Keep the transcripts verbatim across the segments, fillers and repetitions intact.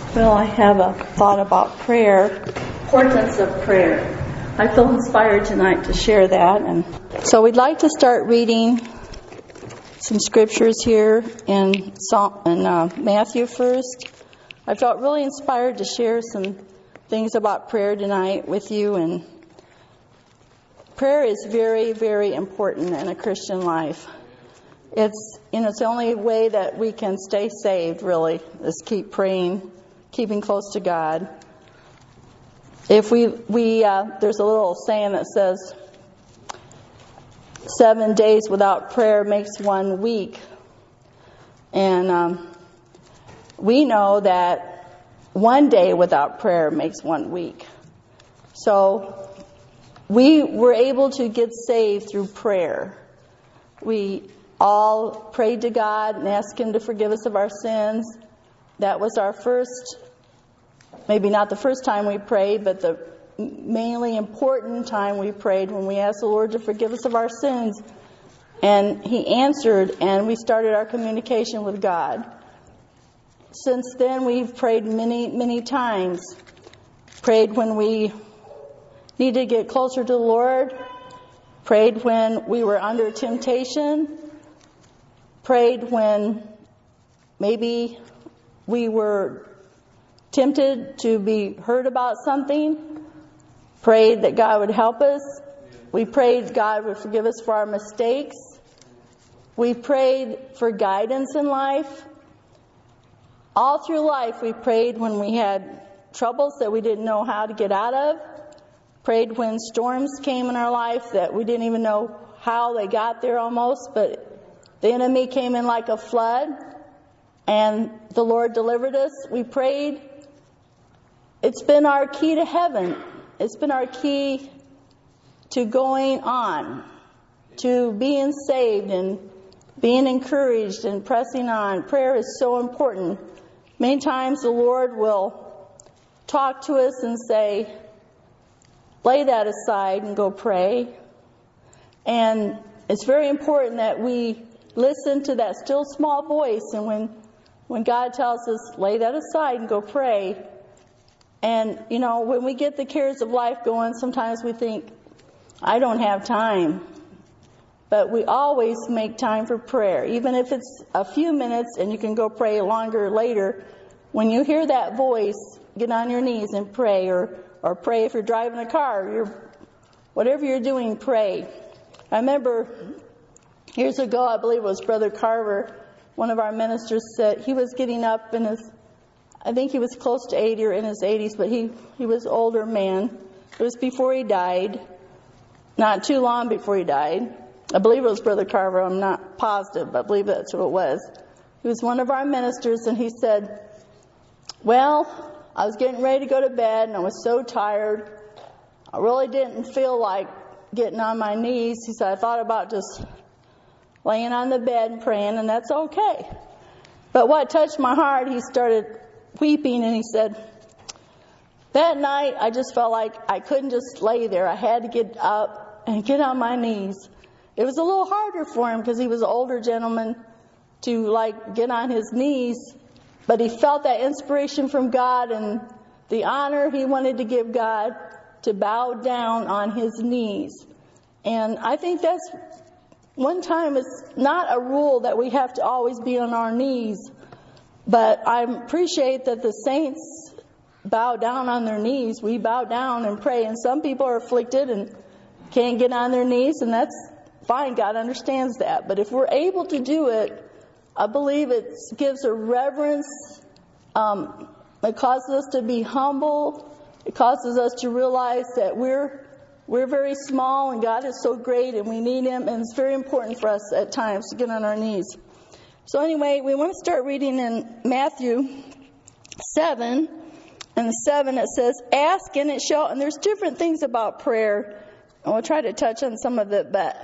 Well, I have a thought about prayer, importance of prayer. I feel inspired tonight to share that. And so we'd like to start reading some scriptures here in, Psalm, in uh, Matthew first. I felt really inspired to share some things about prayer tonight with you. And prayer is very, very important in a Christian life. It's, you know, it's the only way that we can stay saved, really, is keep praying, keeping close to God. If we, we uh, there's a little saying that says, seven days without prayer makes one weak. And um, we know that one day without prayer makes one weak. So we were able to get saved through prayer. We all prayed to God and asked Him to forgive us of our sins. That was our first, maybe not the first time we prayed, but the mainly important time we prayed, when we asked the Lord to forgive us of our sins. And He answered, and we started our communication with God. Since then, we've prayed many, many times. Prayed when we needed to get closer to the Lord. Prayed when we were under temptation. Prayed when maybe we were tempted to be hurt about something. Prayed that God would help us. We prayed God would forgive us for our mistakes. We prayed for guidance in life. All through life, we prayed when we had troubles that we didn't know how to get out of. Prayed when storms came in our life that we didn't even know how they got there almost, but the enemy came in like a flood, and the Lord delivered us. We prayed. It's been our key to heaven. It's been our key to going on, to being saved and being encouraged and pressing on. Prayer is so important. Many times the Lord will talk to us and say, lay that aside and go pray. And it's very important that we listen to that still small voice. And when, when God tells us, lay that aside and go pray. And, you know, when we get the cares of life going, sometimes we think, I don't have time. But we always make time for prayer. Even if it's a few minutes and you can go pray longer later, when you hear that voice, get on your knees and pray. Or, or pray if you're driving a car. You're, whatever you're doing, pray. I remember years ago, I believe it was Brother Carver, one of our ministers, said he was getting up in his, I think he was close to eighty or in his eighties, but he, he was an older man. It was before he died, not too long before he died. I believe it was Brother Carver. I'm not positive, but I believe that's who it was. He was one of our ministers, and he said, well, I was getting ready to go to bed, and I was so tired. I really didn't feel like getting on my knees. He said, I thought about just laying on the bed and praying, and that's okay. But what touched my heart, he started weeping, and he said, that night I just felt like I couldn't just lay there. I had to get up and get on my knees. It was a little harder for him because he was an older gentleman to like get on his knees, but he felt that inspiration from God and the honor he wanted to give God to bow down on his knees. And I think that's one time, it's not a rule that we have to always be on our knees, but I appreciate that the saints bow down on their knees. We bow down and pray, and some people are afflicted and can't get on their knees, and that's fine. God understands that. But if we're able to do it, I believe it gives a reverence. Um, it causes us to be humble. It causes us to realize that we're We're very small and God is so great and we need Him, and it's very important for us at times to get on our knees. So anyway, we want to start reading in Matthew seven. And the seven, it says, ask and it shall, and there's different things about prayer. And we'll try to touch on some of it, but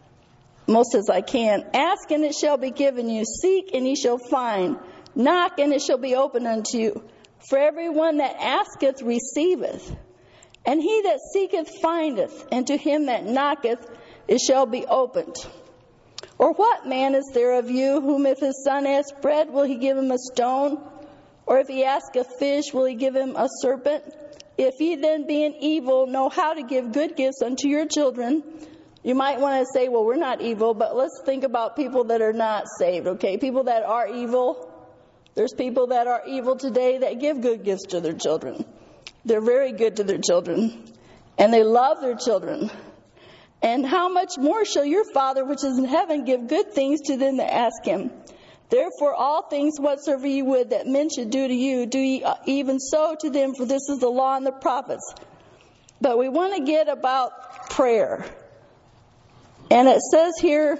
most as I can. Ask and it shall be given you. Seek and ye shall find. Knock and it shall be opened unto you. For everyone that asketh receiveth. And he that seeketh findeth, and to him that knocketh it shall be opened. Or what man is there of you whom if his son asks bread, will he give him a stone? Or if he asks a fish, will he give him a serpent? If ye then, being evil, know how to give good gifts unto your children. You might want to say, well, we're not evil, but let's think about people that are not saved, okay? People that are evil. There's people that are evil today that give good gifts to their children. They're very good to their children. And they love their children. And how much more shall your Father which is in heaven give good things to them that ask him? Therefore all things whatsoever ye would that men should do to you, do ye even so to them, for this is the law and the prophets. But we want to get about prayer. And it says here,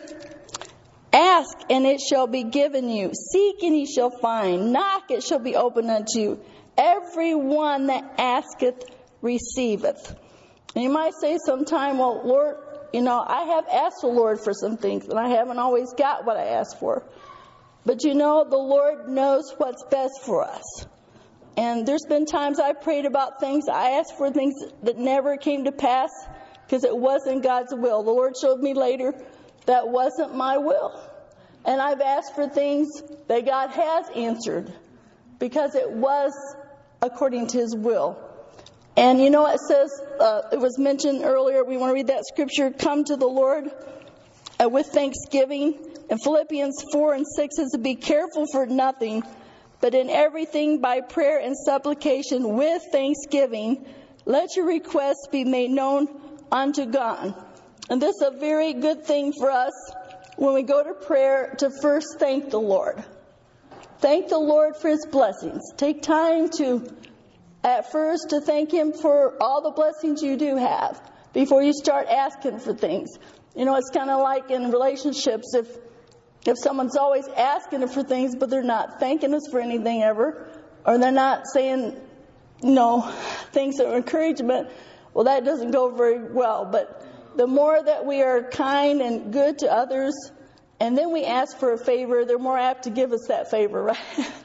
ask and it shall be given you. Seek and ye shall find. Knock, it shall be opened unto you. Every one that asketh receiveth. And you might say sometime, well, Lord, you know, I have asked the Lord for some things and I haven't always got what I asked for. But you know, the Lord knows what's best for us. And there's been times I prayed about things, I asked for things that never came to pass because it wasn't God's will. The Lord showed me later that wasn't my will. And I've asked for things that God has answered because it was according to his will. And you know, it says, uh, it was mentioned earlier, we want to read that scripture, come to the Lord uh, with thanksgiving. And Philippians four and six says, be careful for nothing, but in everything by prayer and supplication with thanksgiving, let your requests be made known unto God. And this is a very good thing for us when we go to prayer to first thank the Lord. Thank the Lord for his blessings. Take time to, at first, to thank him for all the blessings you do have before you start asking for things. You know, it's kind of like in relationships. If if someone's always asking for things, but they're not thanking us for anything ever, or they're not saying, you know, things of encouragement, well, that doesn't go very well. But the more that we are kind and good to others, and then we ask for a favor, they're more apt to give us that favor, right?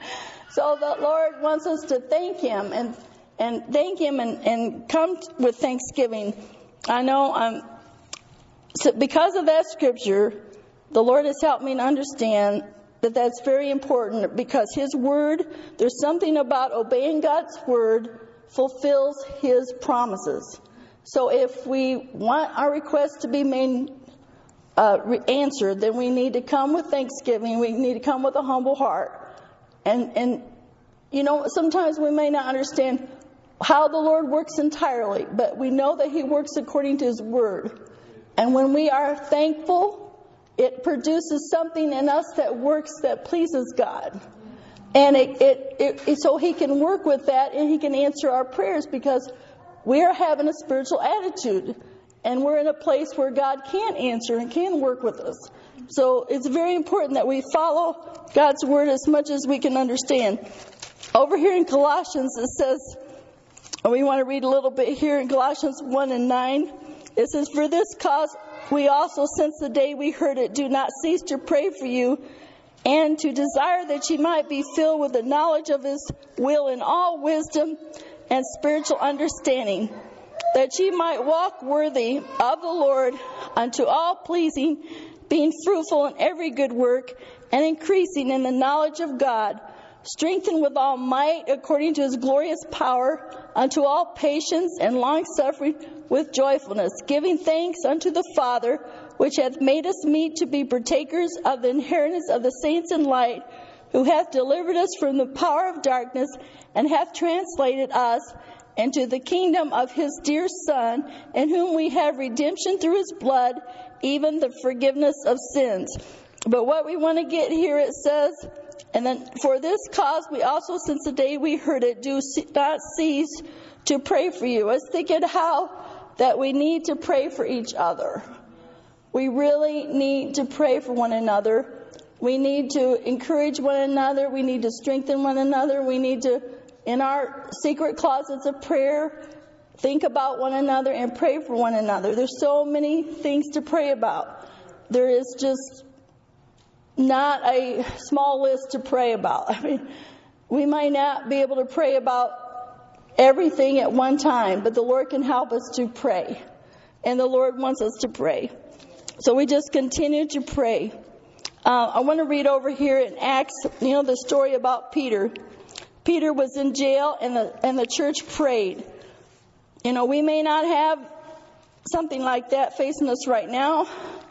So the Lord wants us to thank him and and thank him and, and come with thanksgiving. I know um, so because of that scripture, the Lord has helped me to understand that that's very important because his word, there's something about obeying God's word fulfills his promises. So if we want our requests to be made uh, answered, then we need to come with thanksgiving. We need to come with a humble heart. And, and you know, sometimes we may not understand how the Lord works entirely, but we know that he works according to his word. And when we are thankful, it produces something in us that works, that pleases God. And it, it, it, it so he can work with that and he can answer our prayers because we are having a spiritual attitude. And we're in a place where God can answer and can work with us. So it's very important that we follow God's word as much as we can understand. Over here in Colossians, it says, and we want to read a little bit here in Colossians one and nine. It says, for this cause we also, since the day we heard it, do not cease to pray for you and to desire that ye might be filled with the knowledge of his will in all wisdom and spiritual understanding, that ye might walk worthy of the Lord unto all pleasing, being fruitful in every good work and increasing in the knowledge of God, strengthened with all might according to his glorious power, unto all patience and long-suffering with joyfulness, giving thanks unto the Father, which hath made us meet to be partakers of the inheritance of the saints in light, who hath delivered us from the power of darkness, and hath translated us into the kingdom of his dear Son, in whom we have redemption through his blood, even the forgiveness of sins. But what we want to get here, it says, and then for this cause we also, since the day we heard it, do not cease to pray for you. I was thinking how that we need to pray for each other. We really need to pray for one another. We need to encourage one another. We need to strengthen one another. We need to, in our secret closets of prayer, think about one another and pray for one another. There's so many things to pray about. There is just not a small list to pray about. I mean, we might not be able to pray about everything at one time, but the Lord can help us to pray. And the Lord wants us to pray. So we just continue to pray. Uh, I want to read over here in Acts, you know, the story about Peter. Peter was in jail, and the and the church prayed. You know, we may not have something like that facing us right now,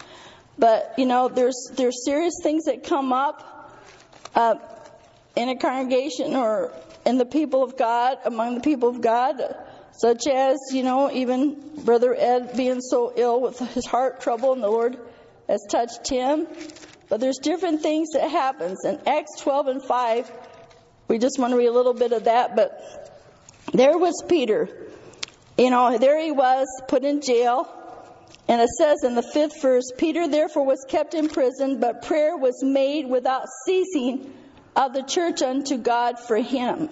but you know, there's there's serious things that come up uh, in a congregation or in the people of God, among the people of God, such as, you know, even Brother Ed being so ill with his heart trouble, and the Lord has touched him. But there's different things that happens. In Acts twelve and five, we just want to read a little bit of that. But there was Peter. You know, there he was, put in jail. And it says in the fifth verse, Peter therefore was kept in prison, but prayer was made without ceasing of the church unto God for him.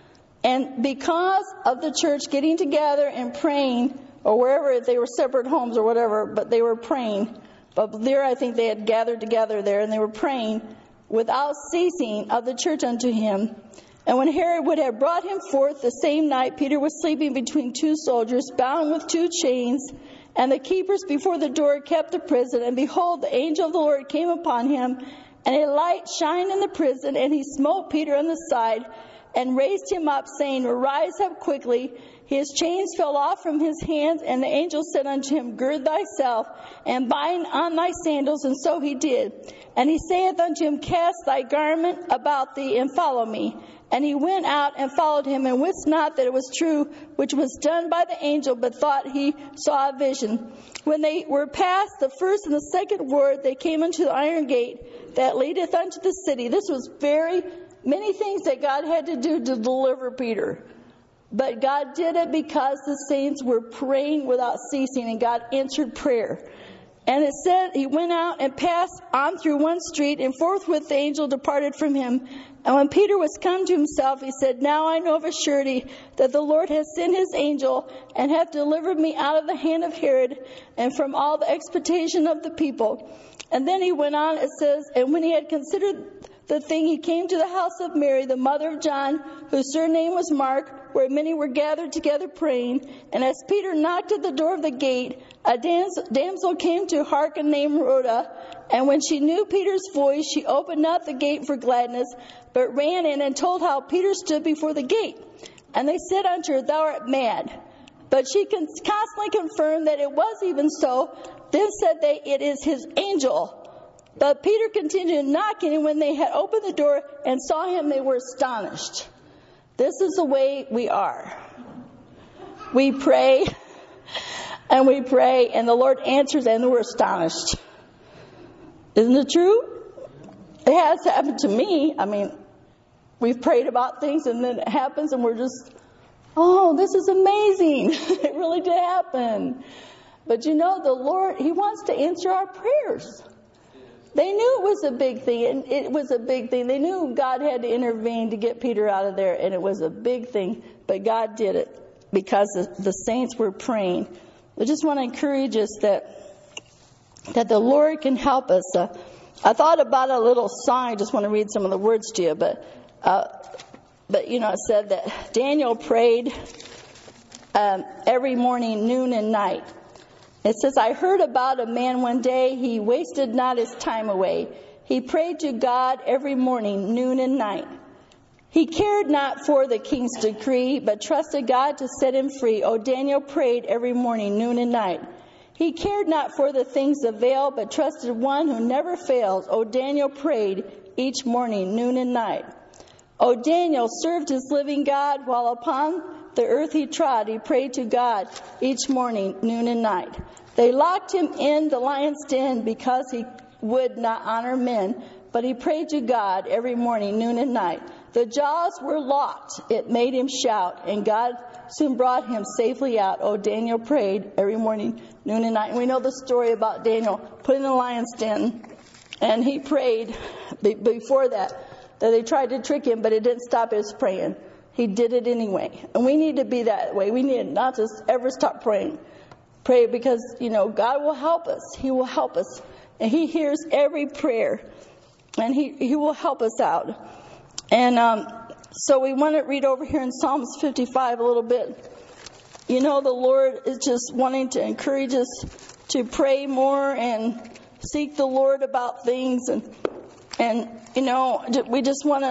And because of the church getting together and praying, or wherever they were separate homes or whatever, but they were praying. But there I think they had gathered together there, and they were praying without ceasing of the church unto him. And when Herod would have brought him forth the same night, Peter was sleeping between two soldiers, bound with two chains. And the keepers before the door kept the prison. And behold, the angel of the Lord came upon him, and a light shined in the prison. And he smote Peter on the side, and raised him up, saying, Arise up quickly. His chains fell off from his hands, and the angel said unto him, Gird thyself, and bind on thy sandals. And so he did. And he saith unto him, Cast thy garment about thee, and follow me. And he went out and followed him, and wist not that it was true, which was done by the angel, but thought he saw a vision. When they were past the first and the second ward, they came unto the iron gate that leadeth unto the city. This was very many things that God had to do to deliver Peter. But God did it because the saints were praying without ceasing, and God answered prayer. And it said he went out and passed on through one street, and forthwith the angel departed from him. And when Peter was come to himself, he said, Now I know of a surety that the Lord has sent his angel, and hath delivered me out of the hand of Herod, and from all the expectation of the people. And then he went on, it says, And when he had considered the thing, he came to the house of Mary, the mother of John, whose surname was Mark, where many were gathered together praying. And as Peter knocked at the door of the gate, a damsel came to hearken named Rhoda. And when she knew Peter's voice, she opened not the gate for gladness, but ran in and told how Peter stood before the gate. And they said unto her, Thou art mad. But she constantly confirmed that it was even so. Then said they, It is his angel. But Peter continued knocking, and when they had opened the door and saw him, they were astonished. This is the way we are. We pray, and we pray, and the Lord answers, and we're astonished. Isn't it true? It has happened to me. I mean, we've prayed about things, and then it happens, and we're just, oh, this is amazing. It really did happen. But you know, the Lord, He wants to answer our prayers. They knew it was a big thing, and it was a big thing. They knew God had to intervene to get Peter out of there, and it was a big thing. But God did it because the saints were praying. I just want to encourage us that that the Lord can help us. Uh, I thought about a little song. I just want to read some of the words to you, but uh, but you know, it said that Daniel prayed um, every morning, noon, and night. It says, I heard about a man one day, he wasted not his time away. He prayed to God every morning, noon and night. He cared not for the king's decree, but trusted God to set him free. O Daniel prayed every morning, noon and night. He cared not for the things of veil, but trusted one who never fails. O Daniel prayed each morning, noon and night. O Daniel served his living God while upon the earth he trod. He prayed to God each morning, noon and night. They locked him in the lion's den because he would not honor men, but he prayed to God every morning, noon and night. The jaws were locked. It made him shout, and God soon brought him safely out. Oh, Daniel prayed every morning, noon and night. And we know the story about Daniel put in the lion's den, and he prayed before that, that they tried to trick him, but it didn't stop his praying. He did it anyway. And we need to be that way. We need not to ever stop praying. Pray because, you know, God will help us. He will help us. And He hears every prayer. And He, he will help us out. And um, so we want to read over here in Psalms fifty-five a little bit. You know, the Lord is just wanting to encourage us to pray more and seek the Lord about things. And, and you know, we just want to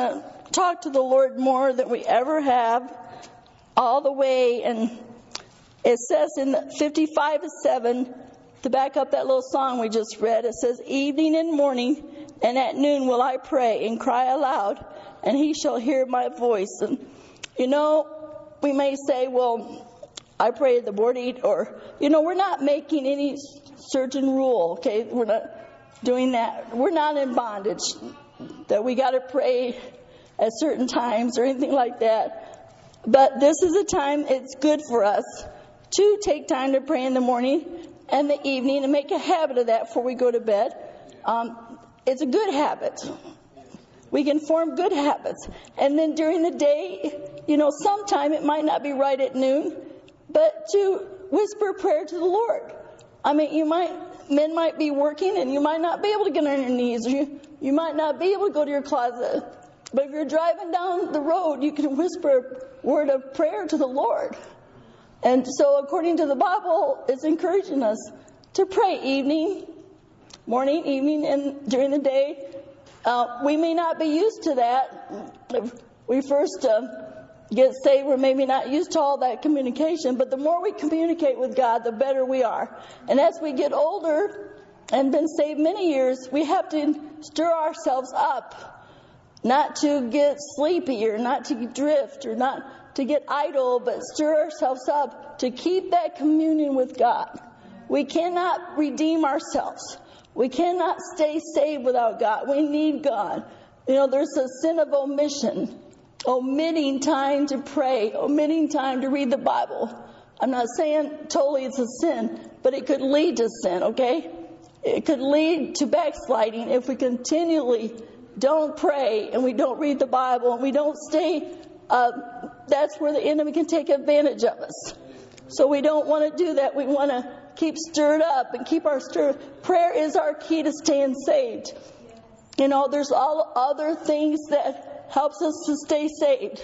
talk to the Lord more than we ever have, all the way. And it says in fifty-five seven, to back up that little song we just read, it says, evening and morning and at noon will I pray and cry aloud, and he shall hear my voice. And, you know, we may say, well, I pray at the board eat, or, you know, we're not making any certain rule, okay? We're not doing that. We're not in bondage that we got to pray at certain times or anything like that. But this is a time it's good for us to take time to pray in the morning and the evening and make a habit of that before we go to bed. Um, it's a good habit. We can form good habits. And then during the day, you know, sometime it might not be right at noon, but to whisper prayer to the Lord. I mean, you might, men might be working and you might not be able to get on your knees. Or you, you might not be able to go to your closet. But if you're driving down the road, you can whisper a word of prayer to the Lord. And so according to the Bible, it's encouraging us to pray evening, morning, evening, and during the day. Uh, we may not be used to that. If we first uh, get saved, we're maybe not used to all that communication. But the more we communicate with God, the better we are. And as we get older and been saved many years, we have to stir ourselves up. Not to get sleepy or not to drift or not to get idle, but stir ourselves up to keep that communion with God. We cannot redeem ourselves. We cannot stay saved without God. We need God. You know, there's a sin of omission. Omitting time to pray. Omitting time to read the Bible. I'm not saying totally it's a sin, but it could lead to sin, okay? It could lead to backsliding if we continually don't pray and we don't read the Bible and we don't stay. Uh, that's where the enemy can take advantage of us. So we don't want to do that. We want to keep stirred up and keep our stir. Prayer is our key to staying saved. You know, there's all other things that helps us to stay saved.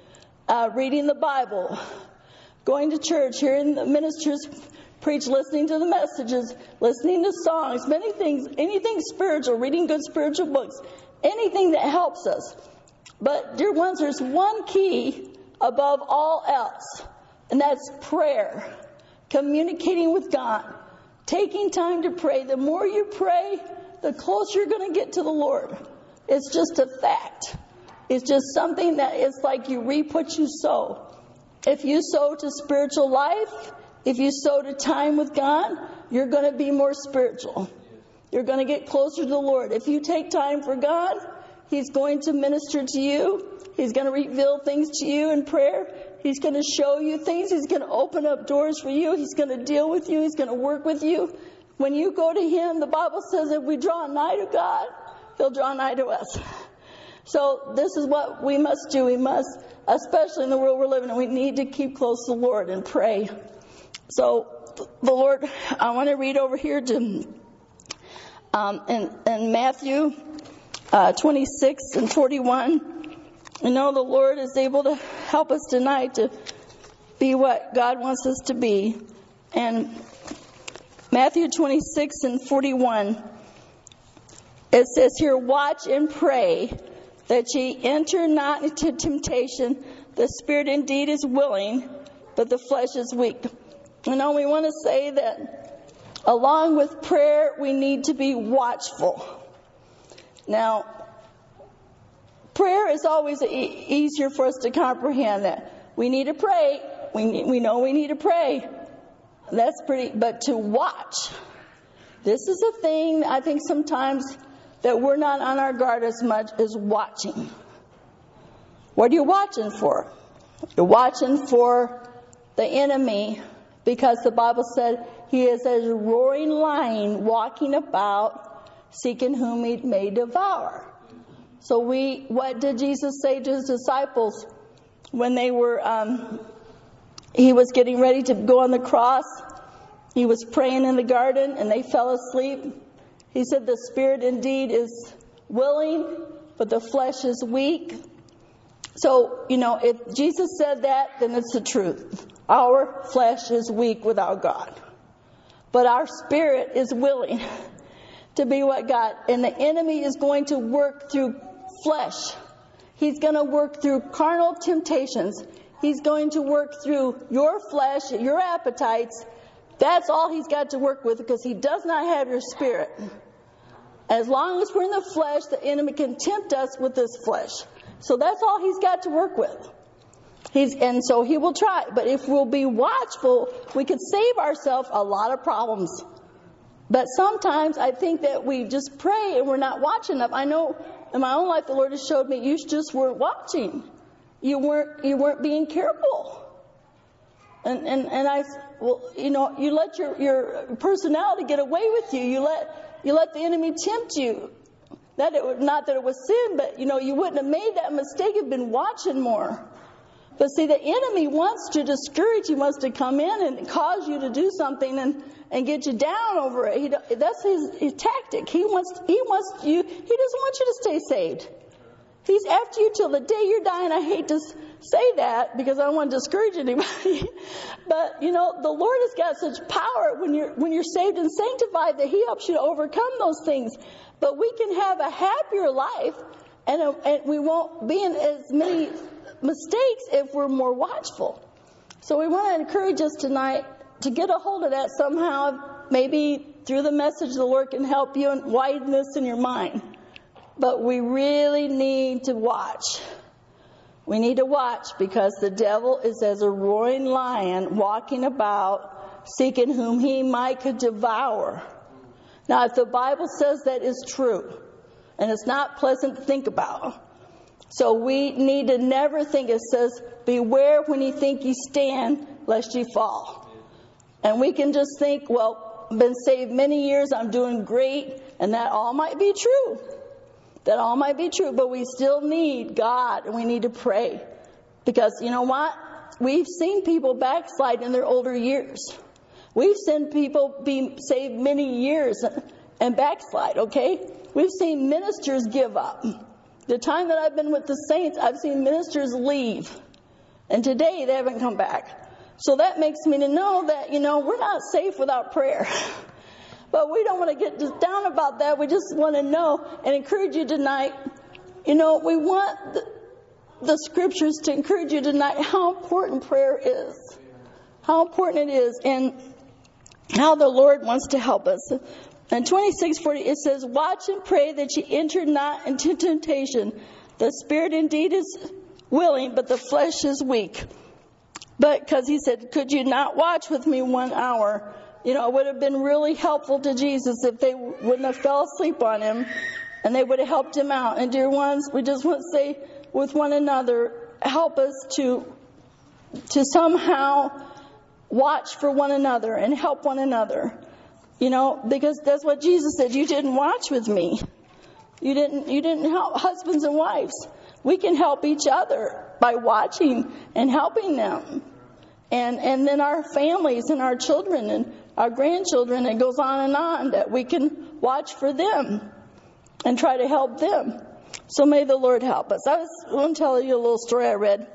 Uh, reading the Bible, going to church, hearing the ministers preach, listening to the messages, listening to songs, many things, anything spiritual, reading good spiritual books, anything that helps us. But, dear ones, there's one key above all else, and that's prayer. Communicating with God. Taking time to pray. The more you pray, the closer you're going to get to the Lord. It's just a fact. It's just something that it's like you reap what you sow. If you sow to spiritual life, if you sow to time with God, you're going to be more spiritual. You're going to get closer to the Lord. If you take time for God, He's going to minister to you. He's going to reveal things to you in prayer. He's going to show you things. He's going to open up doors for you. He's going to deal with you. He's going to work with you. When you go to Him, the Bible says if we draw nigh to God, He'll draw nigh to us. So this is what we must do. We must, especially in the world we're living in, we need to keep close to the Lord and pray. So the Lord, I want to read over here to um, in, in Matthew uh, twenty-six and forty-one. You know, the Lord is able to help us tonight to be what God wants us to be. And Matthew twenty-six and forty-one, it says here, watch and pray that ye enter not into temptation. The spirit indeed is willing, but the flesh is weak. You know, we want to say that along with prayer, we need to be watchful. Now, prayer is always e- easier for us to comprehend that. We need to pray. We need, we know we need to pray. That's pretty, but to watch. This is a thing I think sometimes that we're not on our guard as much as watching. What are you watching for? You're watching for the enemy, because the Bible said he is as a roaring lion walking about, seeking whom he may devour. So we, what did Jesus say to his disciples when they were, um, he was getting ready to go on the cross? He was praying in the garden and they fell asleep. He said the spirit indeed is willing, but the flesh is weak. So, you know, if Jesus said that, then it's the truth. Our flesh is weak without God. But our spirit is willing to be what God, and the enemy is going to work through flesh. He's going to work through carnal temptations. He's going to work through your flesh, your appetites. That's all he's got to work with, because he does not have your spirit. As long as we're in the flesh, the enemy can tempt us with this flesh. So that's all he's got to work with. He's, and so he will try. But if we'll be watchful, we could save ourselves a lot of problems. But sometimes I think that we just pray and we're not watching enough. I know in my own life the Lord has showed me you just weren't watching. You weren't you weren't being careful. And and and I well you know you let your your personality get away with you. You let you let the enemy tempt you. That it was, not that it was sin, but you know you wouldn't have made that mistake if you'd been watching more. But see, the enemy wants to discourage you, wants to come in and cause you to do something and, and get you down over it. He, that's his, his tactic. He wants he wants you. He doesn't want you to stay saved. He's after you till the day you're dying. I hate to say that because I don't want to discourage anybody. But you know, the Lord has got such power when you're when you're saved and sanctified that He helps you to overcome those things. But we can have a happier life, and, a, and we won't be in as many mistakes if we're more watchful. So we want to encourage us tonight to get a hold of that somehow. Maybe through the message the Lord can help you and widen this in your mind. But we really need to watch. We need to watch because the devil is as a roaring lion walking about seeking whom he might could devour. Now if the Bible says that is true, and it's not pleasant to think about, so we need to never think it says, beware when you think you stand, lest you fall. And we can just think, well, I've been saved many years, I'm doing great, and that all might be true. That all might be true, but we still need God, and we need to pray. Because you know what? We've seen people backslide in their older years. We've seen people be saved many years and backslide, okay? We've seen ministers give up. The time that I've been with the saints, I've seen ministers leave. And today they haven't come back. So that makes me to know that, you know, we're not safe without prayer. But we don't want to get just down about that. We just want to know and encourage you tonight. You know, we want the, the scriptures to encourage you tonight how important prayer is. How important it is and how the Lord wants to help us. In twenty-six forty, it says, watch and pray that ye enter not into temptation. The spirit indeed is willing, but the flesh is weak. But because he said, could you not watch with me one hour? You know, it would have been really helpful to Jesus if they wouldn't have fell asleep on him and they would have helped him out. And dear ones, we just want to say with one another, help us to, to somehow watch for one another and help one another. You know, because that's what Jesus said. You didn't watch with me. You didn't, you didn't help husbands and wives. We can help each other by watching and helping them. And, and then our families and our children and our grandchildren, it goes on and on, that we can watch for them and try to help them. So may the Lord help us. I was going to tell you a little story I read.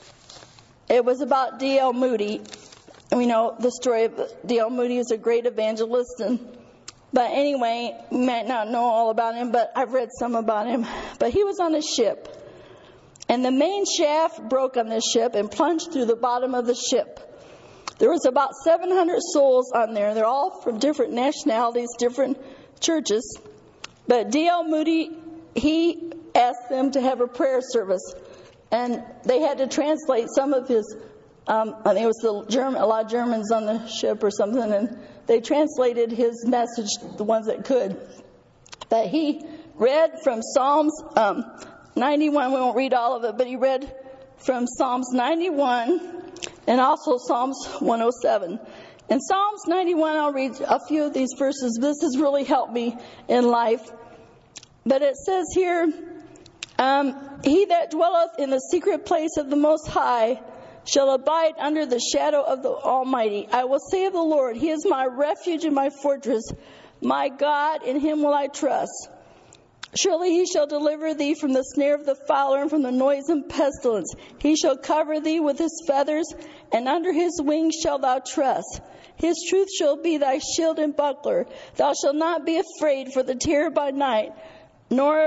It was about D L Moody. We know the story of D L Moody is a great evangelist. And, but anyway, you might not know all about him, but I've read some about him. But he was on a ship. And the main shaft broke on this ship and plunged through the bottom of the ship. There was about seven hundred souls on there. They're all from different nationalities, different churches. But D L Moody, he asked them to have a prayer service. And they had to translate some of his, um, I think it was the German, a lot of Germans on the ship or something. And they translated his message, the ones that could. But he read from Psalms um, ninety-one. We won't read all of it, but he read from Psalms ninety-one. And also Psalms one oh seven. In Psalms ninety-one, I'll read a few of these verses. This has really helped me in life. But it says here, um, he that dwelleth in the secret place of the Most High shall abide under the shadow of the Almighty. I will say of the Lord, He is my refuge and my fortress. My God, in Him will I trust. Surely He shall deliver thee from the snare of the fowler and from the noisome pestilence. He shall cover thee with His feathers, and under His wings shalt thou trust. His truth shall be thy shield and buckler. Thou shalt not be afraid for the terror by night, nor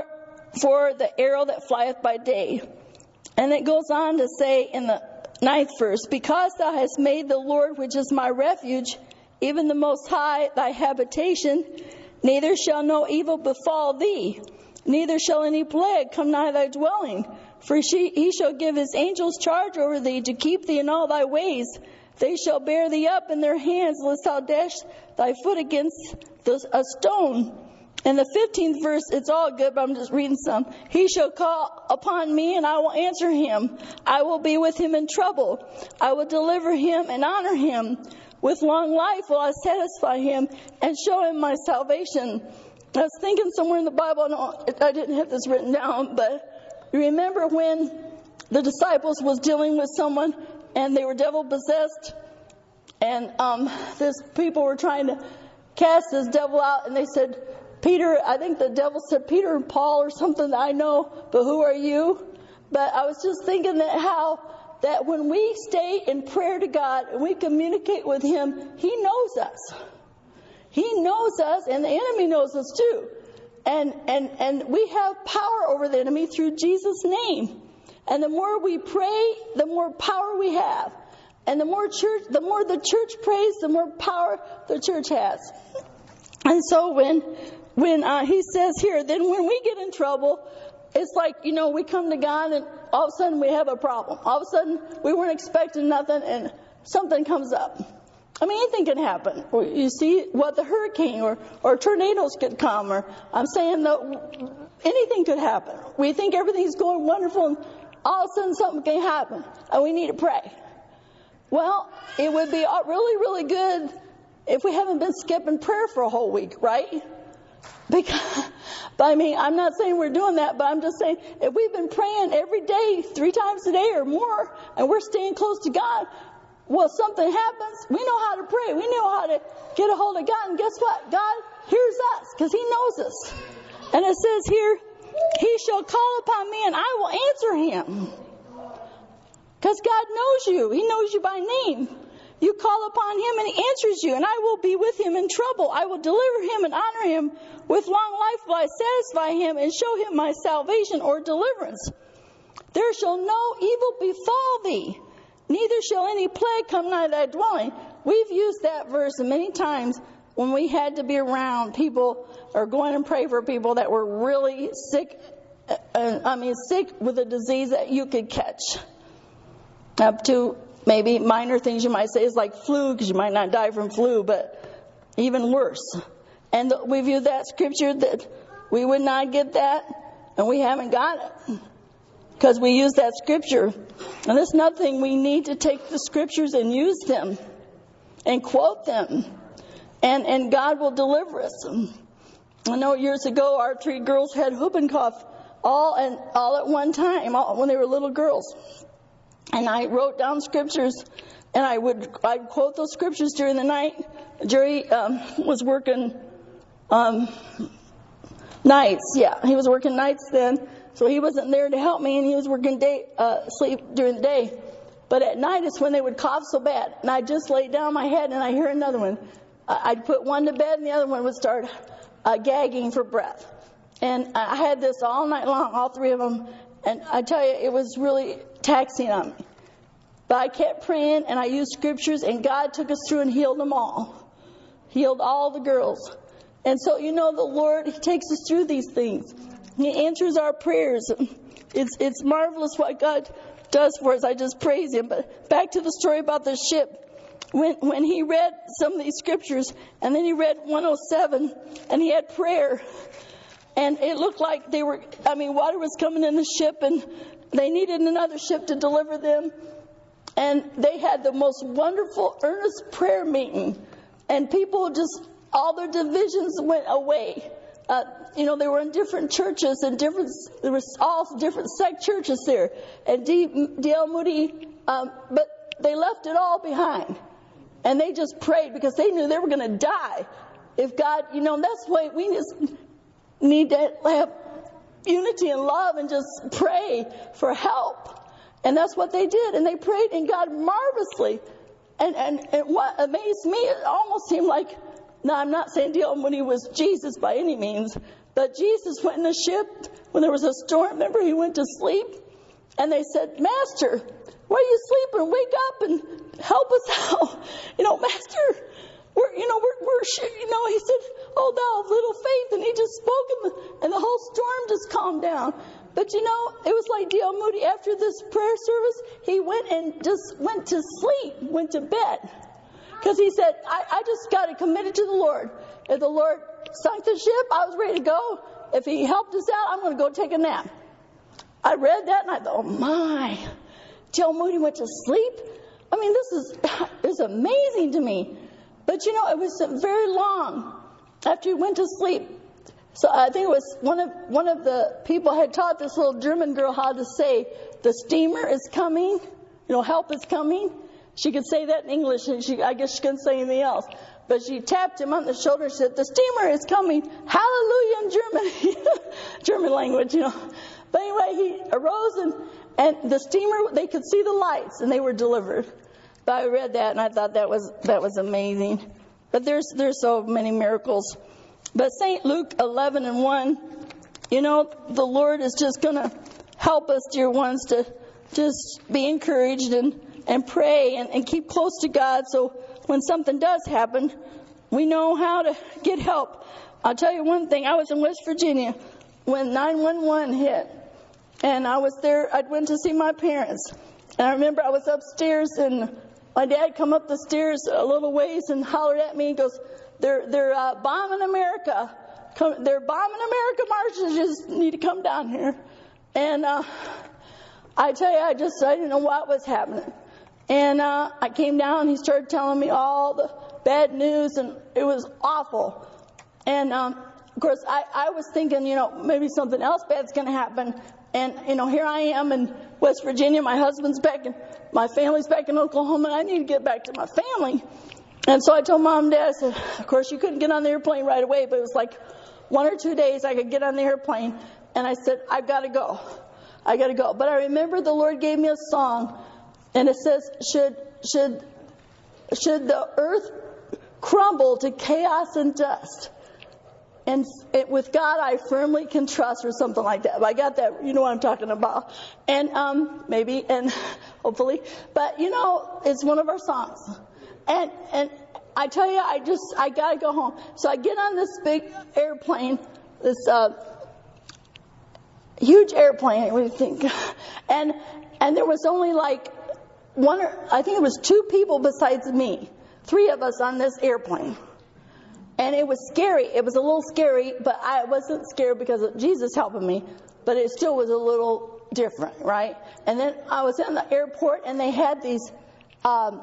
for the arrow that flieth by day. And it goes on to say in the ninth verse, because thou hast made the Lord, which is my refuge, even the Most High, thy habitation, neither shall no evil befall thee, neither shall any plague come nigh thy dwelling. For she, he shall give his angels charge over thee to keep thee in all thy ways. They shall bear thee up in their hands, lest thou dash thy foot against the, a stone. In the fifteenth verse, it's all good, but I'm just reading some. He shall call upon me, and I will answer him. I will be with him in trouble. I will deliver him and honor him. With long life will I satisfy him and show him my salvation. I was thinking somewhere in the Bible, no, I didn't have this written down, but you remember when the disciples was dealing with someone and they were devil possessed, and um, this people were trying to cast this devil out, and they said, Peter, I think the devil said, Peter and Paul or something, I know, but who are you? But I was just thinking that how that when we stay in prayer to God and we communicate with him, he knows us. He knows us, and the enemy knows us too. And, and, and we have power over the enemy through Jesus' name. And the more we pray, the more power we have. And the more church, the more the church prays, the more power the church has. And so when, when uh, he says here, then when we get in trouble, it's like, you know, we come to God and all of a sudden we have a problem. All of a sudden we weren't expecting nothing and something comes up. I mean, anything can happen. You see what the hurricane or, or tornadoes could come, or I'm saying that anything could happen. We think everything's going wonderful and all of a sudden something can happen and we need to pray. Well, it would be really, really good if we haven't been skipping prayer for a whole week, right? Because, but I mean, I'm not saying we're doing that, but I'm just saying if we've been praying every day, three times a day or more, and we're staying close to God, well, something happens, we know how to pray. We know how to get a hold of God. And guess what? God hears us because he knows us. And it says here, he shall call upon me and I will answer him. Because God knows you. He knows you by name. You call upon him and he answers you, and I will be with him in trouble. I will deliver him and honor him. With long life will I satisfy him and show him my salvation or deliverance. There shall no evil befall thee, neither shall any plague come nigh thy dwelling. We've used that verse many times when we had to be around people or going and pray for people that were really sick, uh, I mean sick with a disease that you could catch. Up to maybe minor things you might say is like flu, because you might not die from flu, but even worse. And we've used that scripture that we would not get that, and we haven't got it. Because we use that scripture. And there's nothing, we need to take the scriptures and use them and quote them. And, and God will deliver us. I know years ago our three girls had whooping cough all and all at one time, all, when they were little girls. And I wrote down scriptures, and I would I'd quote those scriptures during the night. Jerry um, was working um, nights. Yeah, he was working nights then, so he wasn't there to help me, and he was working day uh, sleep during the day. But at night is when they would cough so bad, and I'd just lay down my head, and I hear another one. I'd put one to bed, and the other one would start uh, gagging for breath. And I had this all night long, all three of them. And I tell you, it was really taxing on me. But I kept praying, and I used scriptures, and God took us through and healed them all. Healed all the girls. And so, you know, the Lord, he takes us through these things. He answers our prayers. It's it's marvelous what God does for us. I just praise him. But back to the story about the ship. When when he read some of these scriptures, and then he read one oh seven, and he had prayer. And it looked like they were, I mean, water was coming in the ship, and they needed another ship to deliver them. And they had the most wonderful, earnest prayer meeting. And people just, all their divisions went away. Uh, you know, they were in different churches and different, there was all different sect churches there. And D L Moody, um, but they left it all behind. And they just prayed because they knew they were going to die. If God, you know, that's why we just need to have unity and love and just pray for help. And that's what they did. And they prayed, and God marvelously. And, and, and what amazed me, it almost seemed like, now I'm not saying D L Moody was Jesus by any means, but But Jesus went in a ship when there was a storm. Remember, he went to sleep. And they said, Master, why are you sleeping? Wake up and help us out. You know, Master, we're, you know, we're, we're, you know, he said, oh, thou of little faith. And he just spoke and the, and the whole storm just calmed down. But you know, it was like D L Moody, after this prayer service, he went and just went to sleep, went to bed. Because he said, I, I just got to commit it to the Lord. If the Lord sunk the ship, I was ready to go. If he helped us out, I'm going to go take a nap. I read that and I thought, oh my, D L Moody went to sleep? I mean, this is, is amazing to me. But you know, it was very long after he went to sleep. So I think it was one of one of the people had taught this little German girl how to say, the steamer is coming, you know, help is coming. She could say that in English, and she, I guess she couldn't say anything else. But she tapped him on the shoulder and said, the steamer is coming, hallelujah in German, German language, you know. But anyway, he arose and, and the steamer, they could see the lights and they were delivered. But I read that and I thought that was that was amazing. But there's there's so many miracles. But Saint Luke eleven and one, you know, the Lord is just going to help us, dear ones, to just be encouraged and, and pray and, and keep close to God. So when something does happen, we know how to get help. I'll tell you one thing. I was in West Virginia when nine one one hit. And I was there. I went to see my parents. And I remember I was upstairs and my dad come up the stairs a little ways and hollered at me and goes, They're they're uh, bombing America. Come, they're bombing America. Martians just need to come down here. And uh, I tell you, I just I didn't know what was happening. And uh, I came down. And he started telling me all the bad news, and it was awful. And um, of course, I, I was thinking, you know, maybe something else bad's going to happen. And you know, here I am in West Virginia. My husband's back, and my family's back in Oklahoma, and I need to get back to my family. And so I told Mom and Dad, I said, of course, you couldn't get on the airplane right away, but it was like one or two days I could get on the airplane. And I said, I've got to go. I got to go. But I remember the Lord gave me a song, and it says, should, should, should the earth crumble to chaos and dust, and it, with God I firmly can trust, or something like that. But I got that, you know what I'm talking about. And um, maybe, and hopefully. But, you know, it's one of our songs. And and I tell you, I just, I got to go home. So I get on this big airplane, this uh, huge airplane, what do you think? And and there was only like one, or I think it was two people besides me, three of us on this airplane. And it was scary. It was a little scary, but I wasn't scared because of Jesus helping me. But it still was a little different, right? And then I was in the airport, and they had these, um,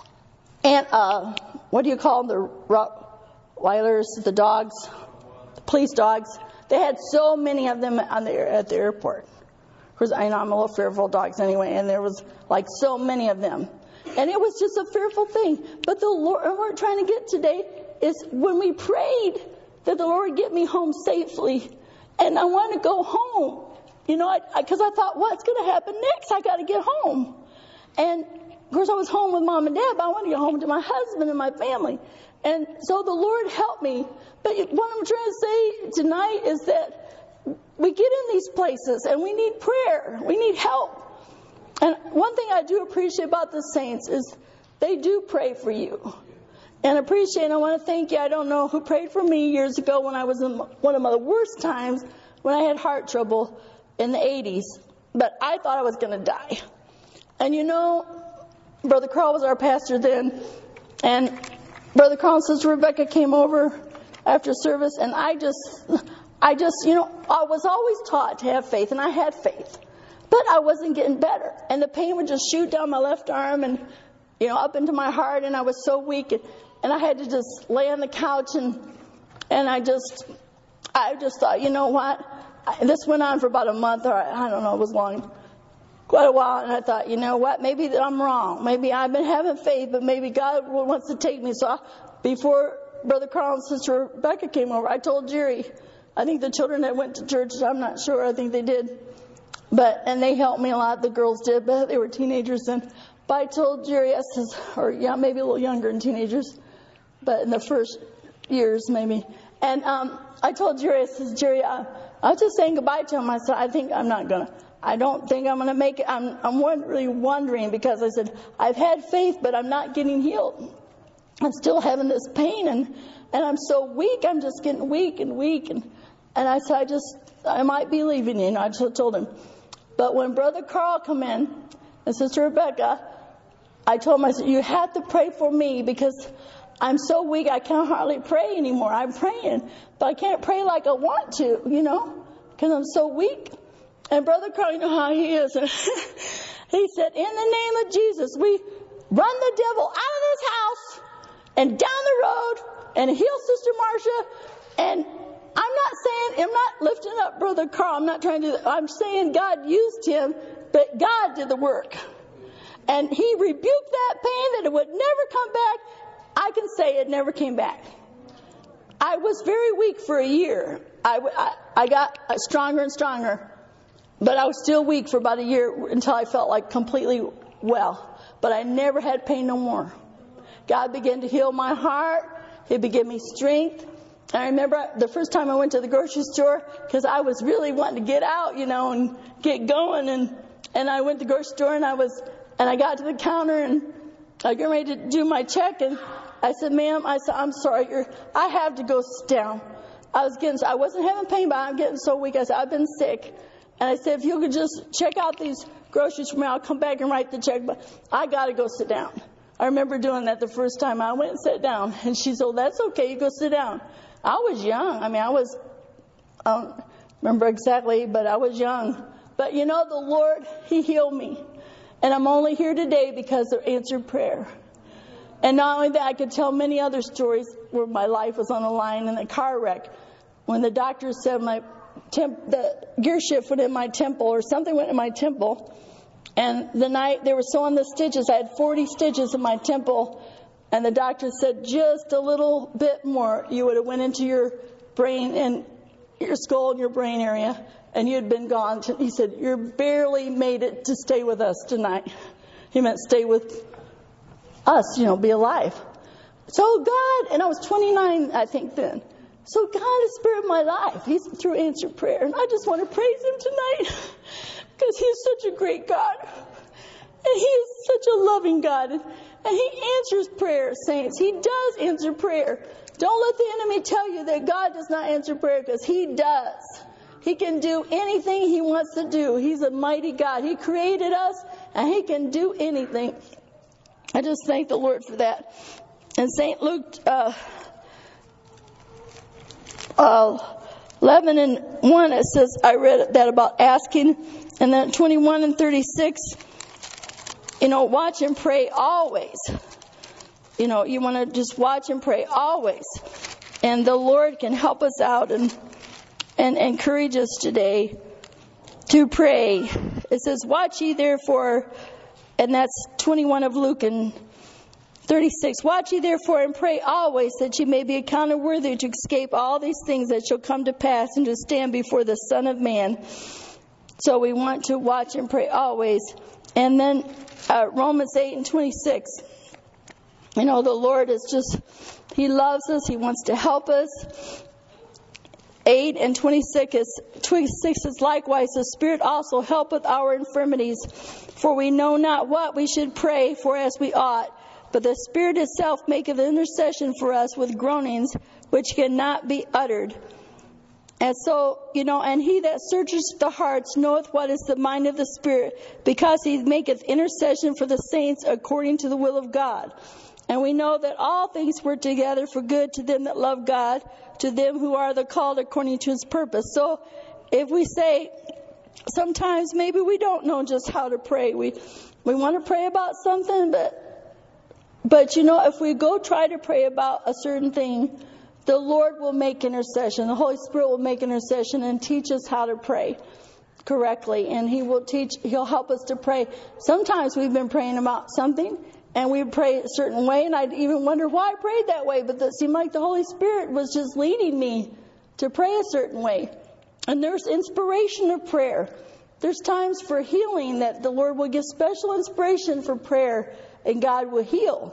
and uh, what do you call them? The Rottweilers, the dogs, the police dogs. They had so many of them on the at the airport. Because I know I'm a little fearful of dogs anyway, and there was like so many of them, and it was just a fearful thing. But the Lord, and we're trying to get today. Is when we prayed that the Lord get me home safely, and I want to go home, you know, because I, I, I thought, what's going to happen next? I got to get home. And of course, I was home with Mom and Dad, but I want to get home to my husband and my family. And so the Lord helped me. But what I'm trying to say tonight is that we get in these places and we need prayer. We need help. And one thing I do appreciate about the saints is they do pray for you. And appreciate, I want to thank you. I don't know who prayed for me years ago when I was in one of my worst times when I had heart trouble in the eighties. But I thought I was going to die. And you know, Brother Carl was our pastor then. And Brother Carl and Sister Rebecca came over after service. And I just, I just, you know, I was always taught to have faith. And I had faith. But I wasn't getting better. And the pain would just shoot down my left arm and, you know, up into my heart. And I was so weak. And, And I had to just lay on the couch, and and I just, I just thought, you know what? I, this went on for about a month, or I don't know, it was long, quite a while. And I thought, you know what? Maybe I'm wrong. Maybe I've been having faith, but maybe God wants to take me. So I, before Brother Carl and Sister Rebecca came over, I told Jerry, I think the children that went to church, I'm not sure, I think they did. But, and they helped me a lot, the girls did, but they were teenagers then. But I told Jerry, I says, or yeah, maybe a little younger than teenagers, but in the first years maybe. And um, I told Jerry, I said, Jerry, I, I was just saying goodbye to him. I said, I think I'm not going to, I don't think I'm going to make it. I'm, I'm really wondering because I said, I've had faith, but I'm not getting healed. I'm still having this pain and, and I'm so weak. I'm just getting weak and weak. And, and I said, I just, I might be leaving you. And I just told him. But when Brother Carl come in and Sister Rebecca, I told him, I said, you have to pray for me because I'm so weak I can't hardly pray anymore. I'm praying, but I can't pray like I want to, you know, because I'm so weak. And Brother Carl, you know how he is. He said, in the name of Jesus, we run the devil out of this house and down the road and heal Sister Marcia. And I'm not saying, I'm not lifting up Brother Carl. I'm not trying to, I'm saying God used him, but God did the work. And he rebuked that pain that it would never come back. I can say it never came back. I was very weak for a year. I, I, I got stronger and stronger. But I was still weak for about a year until I felt like completely well. But I never had pain no more. God began to heal my heart. He began me strength. I remember the first time I went to the grocery store because I was really wanting to get out, you know, and get going. And, and I went to the grocery store and I was, and I got to the counter and I got ready to do my check. And I said, ma'am, I said, I'm sorry, you're, I have to go sit down. I was getting, I wasn't having pain, but I'm getting so weak. I said, I've been sick. And I said, if you could just check out these groceries for me, I'll come back and write the check. But I got to go sit down. I remember doing that the first time. I went and sat down. And she said, oh, that's okay. You go sit down. I was young. I mean, I was, I don't remember exactly, but I was young. But you know, the Lord, He healed me. And I'm only here today because of answered prayer. And not only that, I could tell many other stories where my life was on the line in a car wreck. When the doctor said my temp, the gear shift went in my temple or something went in my temple. And the night they were sewing the stitches, I had forty stitches in my temple. And the doctor said, just a little bit more, you would have went into your brain and your skull and your brain area, and you'd been gone. He said, you barely made it to stay with us tonight. He meant stay with us, you know, be alive. So God, and I was twenty-nine, I think then. So God is Spirit of my life. He's through answered prayer. And I just want to praise Him tonight because He is such a great God. And He is such a loving God. And, and He answers prayer, saints. He does answer prayer. Don't let the enemy tell you that God does not answer prayer because He does. He can do anything He wants to do. He's a mighty God. He created us and He can do anything. I just thank the Lord for that. In Saint Luke uh, uh, eleven and one, it says, I read that about asking. And then twenty-one and thirty-six, you know, watch and pray always. You know, you want to just watch and pray always. And the Lord can help us out and, and encourage us today to pray. It says, watch ye therefore, and that's twenty-one of Luke and thirty-six. Watch ye therefore and pray always that ye may be accounted worthy to escape all these things that shall come to pass and to stand before the Son of Man. So we want to watch and pray always. And then uh, Romans eight and twenty-six. You know, the Lord is just, He loves us. He wants to help us. eight and twenty-six is, twenty-six is likewise, the Spirit also helpeth our infirmities. For we know not what we should pray for as we ought. But the Spirit itself maketh intercession for us with groanings which cannot be uttered. And so, you know, and He that searches the hearts knoweth what is the mind of the Spirit, because He maketh intercession for the saints according to the will of God. And we know that all things work together for good to them that love God, to them who are the called according to His purpose. So if we say, sometimes maybe we don't know just how to pray. We we want to pray about something, but but you know, if we go try to pray about a certain thing, the Lord will make intercession. The Holy Spirit will make intercession and teach us how to pray correctly. And He will teach, He'll help us to pray. Sometimes we've been praying about something and we pray a certain way, and I'd even wonder why I prayed that way. But it seemed like the Holy Spirit was just leading me to pray a certain way. And there's inspiration of prayer. There's times for healing that the Lord will give special inspiration for prayer, and God will heal.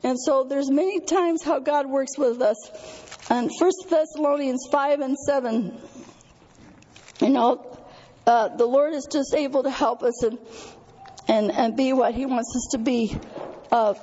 And so there's many times how God works with us. And First Thessalonians five and seven, you know, uh, the Lord is just able to help us and and, and be what He wants us to be. Uh,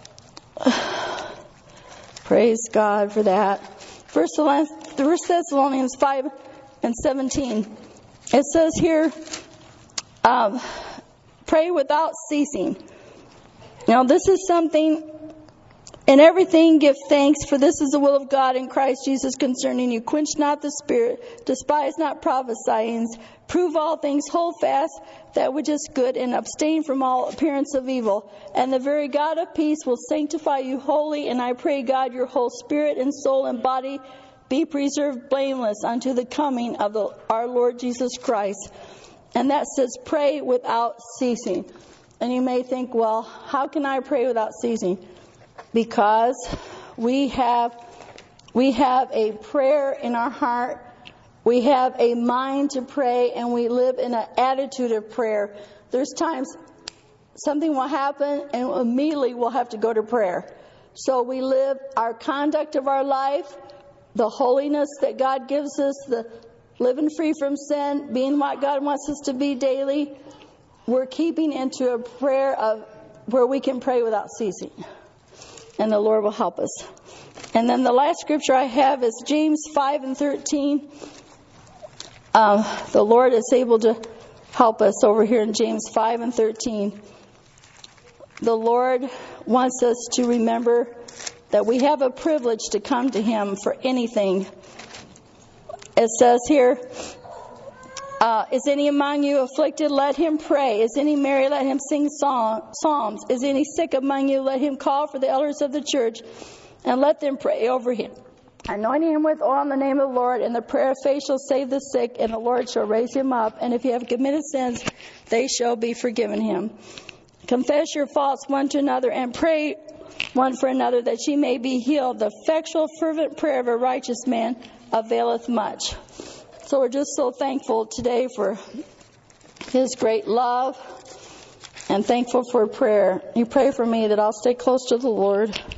praise God for that. First Thessalonians five and seventeen. It says here, um, pray without ceasing. Now this is something, in everything give thanks, for this is the will of God in Christ Jesus concerning you. Quench not the spirit, despise not prophesying, prove all things, hold fast that which is good, and abstain from all appearance of evil. And the very God of peace will sanctify you wholly, and I pray God your whole spirit and soul and body be preserved blameless unto the coming of the, our Lord Jesus Christ. And that says pray without ceasing. And you may think, well, how can I pray without ceasing? Because we have we have a prayer in our heart. We have a mind to pray, and we live in an attitude of prayer. There's times something will happen and immediately we'll have to go to prayer. So we live our conduct of our life, the holiness that God gives us, the living free from sin, being what God wants us to be daily. We're keeping into a prayer of where we can pray without ceasing. And the Lord will help us. And then the last scripture I have is James five and thirteen. Um, the Lord is able to help us over here in James five and thirteen. The Lord wants us to remember that we have a privilege to come to Him for anything. It says here, Uh, is any among you afflicted? Let him pray. Is any merry? Let him sing song, psalms. Is any sick among you? Let him call for the elders of the church and let them pray over him, anointing him with oil in the name of the Lord. And the prayer of faith shall save the sick, and the Lord shall raise him up. And if you have committed sins, they shall be forgiven him. Confess your faults one to another and pray one for another, that ye may be healed. The effectual fervent prayer of a righteous man availeth much. So we're just so thankful today for His great love and thankful for prayer. You pray for me that I'll stay close to the Lord.